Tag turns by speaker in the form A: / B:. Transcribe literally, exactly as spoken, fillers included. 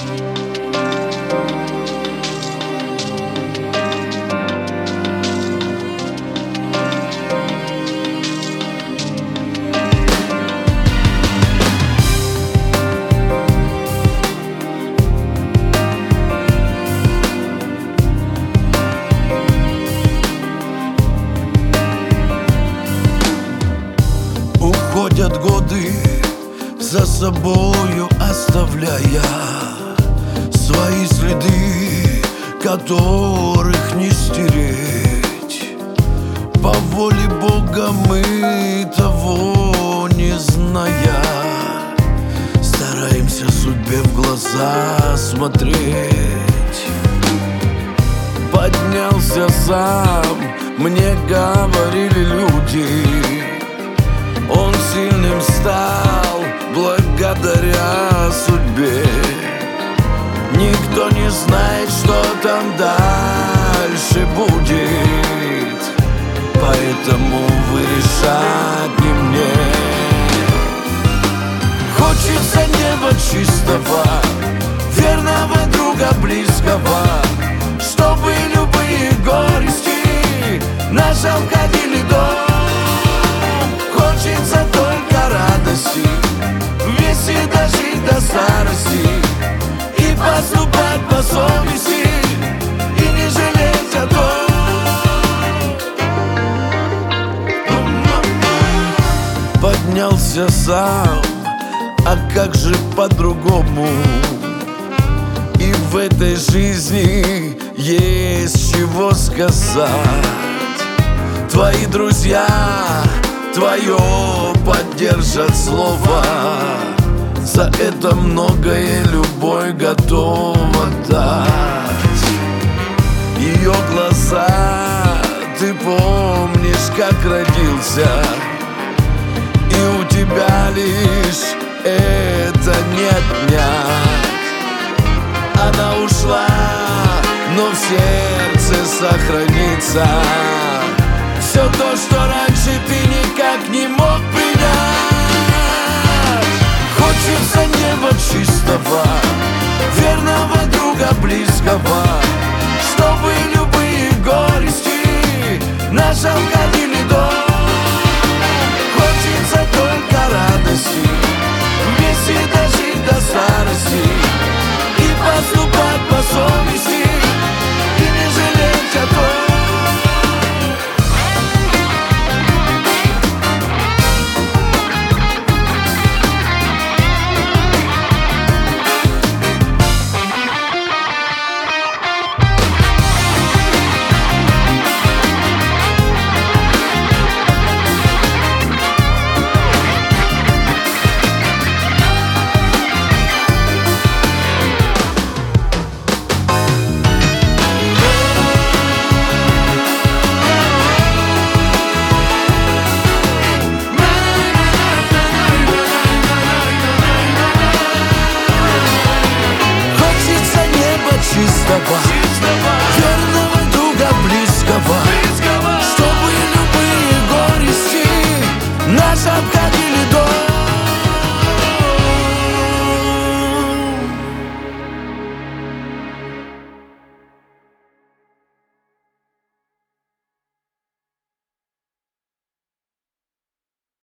A: Уходят годы, за собою оставляя свои следы, которых не стереть. По воле Бога мы, того не зная, стараемся судьбе в глаза смотреть. Поднялся сам, мне говорили люди, он сильным стал благодаря судьбе. Никто не знает, что там дальше будет, поэтому вы решать не мне. Хочется неба чистого, верного друга близкого, чтобы любые горести нас обходили дом. Хочется только радости, вместе дожить до старости и поступать по совести, и не жалеть о том. Поднялся сам, а как же по-другому? И в этой жизни есть чего сказать. Твои друзья твое поддержат слово, за это многое любовь готова дать. Ее глаза, ты помнишь, как родился, и у тебя лишь это не отнять. Она ушла, но в сердце сохранится все то, что раньше ты никак не мог принять. Хочется неба чистого, верного друга близкого, чтобы любые горести нас обходили дом. Хочется только радости, вместе дожить до старости и поступать по совести, и не жалеть о том. Чистого,